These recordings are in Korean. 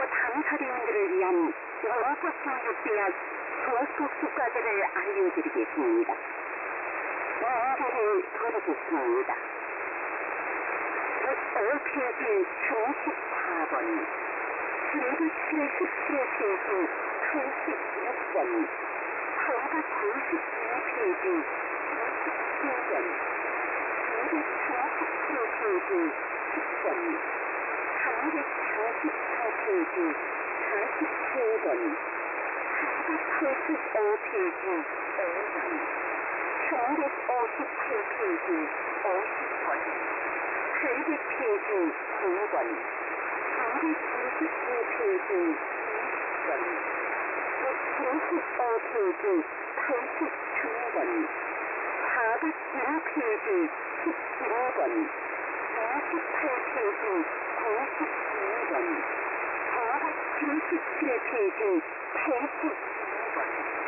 당사자님들을 위한 영적교육대학 소속수과제를 알려드리겠습니다. 문제를 드리겠습니다. OPG 34번 777페이지 86번 892페이지 27번 237페이지 10번 344페이지 47번 485페이지 5번 1158페이지 50번 800페이지 9번 222페이지 20번 195페이지 83번 401페이지 11번 28페이지 92번 477페이지 82번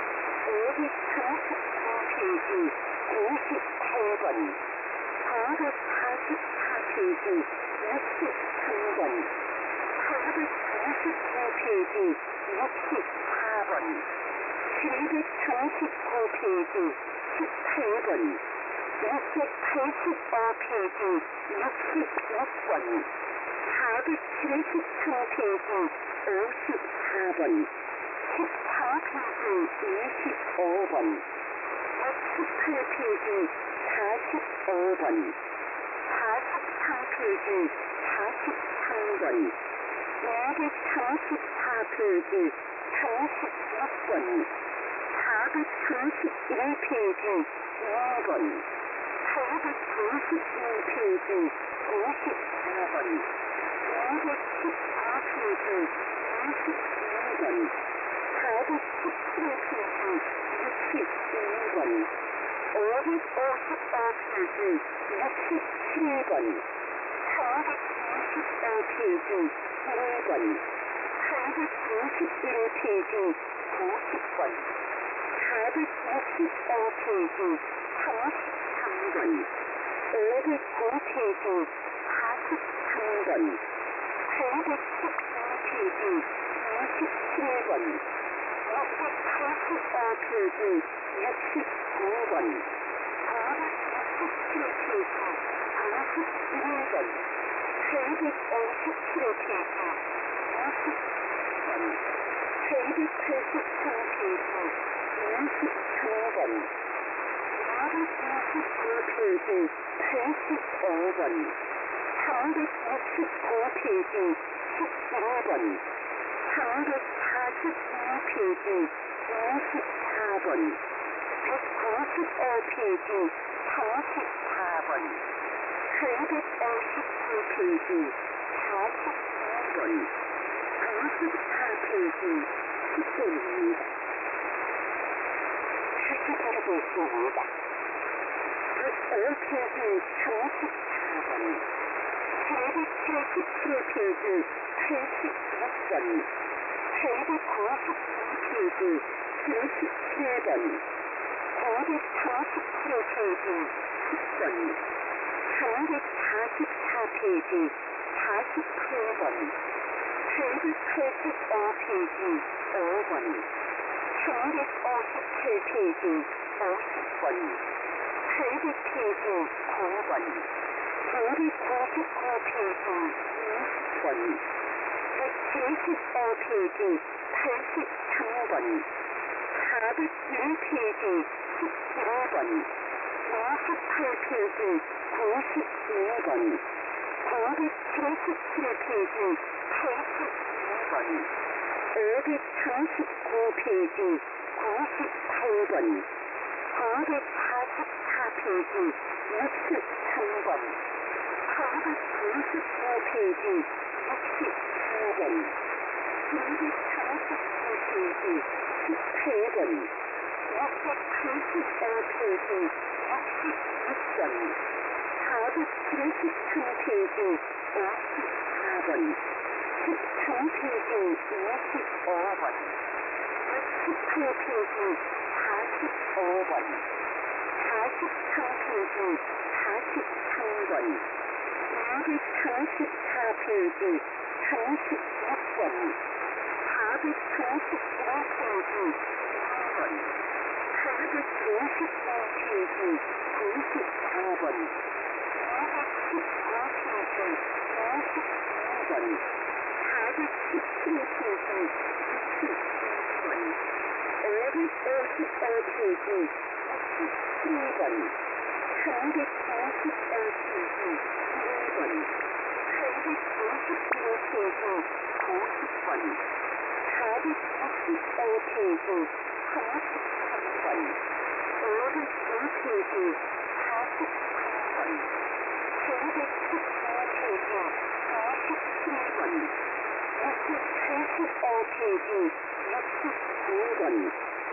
539페이지 98번 444페이지 63번 429페이지 64번 739페이지 18번 685페이지 66번 473페이지 54번 13페이지 25번 18페이지 45번 43페이지 43번 234페이지 36번 431페이지 2번 892페이지 54번 214페이지 22번 417페이지 62번 555페이지 67번 325페이지 1번 891페이지 90번 465페이지 33번 509페이지 43번 812페이지 27번 685페이지 69번 467페이지 91번 857페이지 20번 883페이지 23번 429페이지 85번 369페이지 11번 342페이지 24번 195페이지 34번 859페이지 42번 94페이지 10번입니다. 다시 들어보겠습니다. OPG 34번 777페이지 86번 892페이지 77번 937페이지 10번 344페이지 48번 885페이지 5번 1157페이지 50번 800페이지 9번 299페이지 20번 175페이지 83번 401페이지 11번 28페이지 92번 977페이지 82번 539페이지 98번 944페이지 63번 429페이지 69번 239페이지 18번 685페이지 66번 473페이지 54번 13페이지 25번 18페이지 45번 43페이지 43번 234페이지 36번 435페이지 2번 455페이지 94번 419페이지 52번 417페이지 62번 555페이지 67번 395페이지 1번 855페이지 90번 465페이지 33번 502페이지 43번 919페이지 47번 685페이지 69번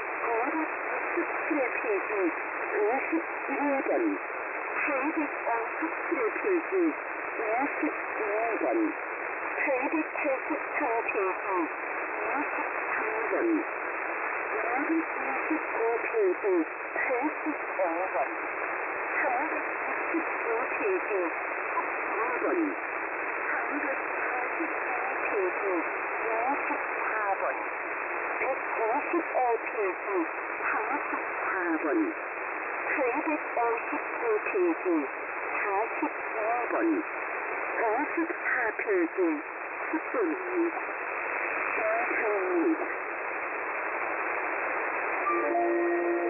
967페이지 51번 857페이지 22번 883페이지 23번 225페이지 85번 329페이지 12번 344페이지 54번 195페이지 34번 859페이지 42번 54페이지 10번입니다. 감사합니다.